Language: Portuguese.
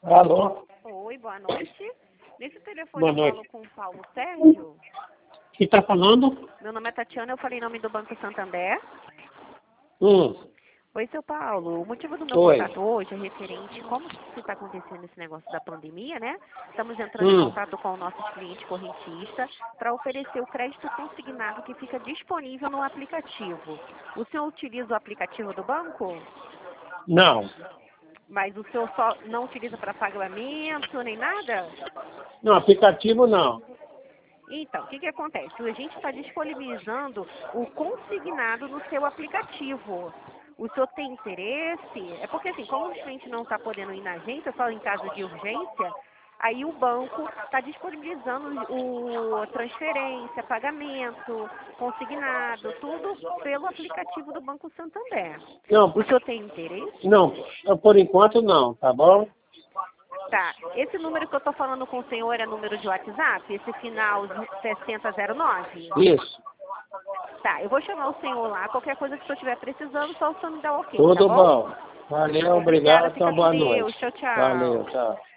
Alô? Oi, boa noite. Nesse telefone Boa eu noite. falo com o Paulo Sérgio. Quem está falando? Meu nome é Tatiana, eu falei em nome do Banco Santander. Hum. Oi, seu Paulo. O motivo do meu Oi. contato hoje é referente como que está acontecendo esse negócio da pandemia, né? Estamos entrando em contato com os nossos clientes correntistas para oferecer o crédito consignado que fica disponível no aplicativo. O senhor utiliza o aplicativo do banco? Não. Mas o senhor só não utiliza para pagamento nem nada? Não, aplicativo não. Então, o que acontece? A gente está disponibilizando o consignado no seu aplicativo. O senhor tem interesse? É porque, assim, como o cliente não está podendo ir na agência, só em caso de urgência, aí o banco está disponibilizando o transferência, pagamento, consignado, tudo pelo aplicativo do Banco Santander. Não, O senhor tem interesse? não. Por enquanto não, tá bom? Tá. Esse número que eu estou falando com o senhor é número de WhatsApp? Esse final 6009? Isso. Tá, eu vou chamar o senhor lá. Qualquer coisa que o senhor estiver precisando, só o senhor me dá ok, tá Tudo bom? bom. Valeu, Obrigada, obrigado. fica Então, com boa Deus. noite. Tchau, tchau. Valeu, tchau.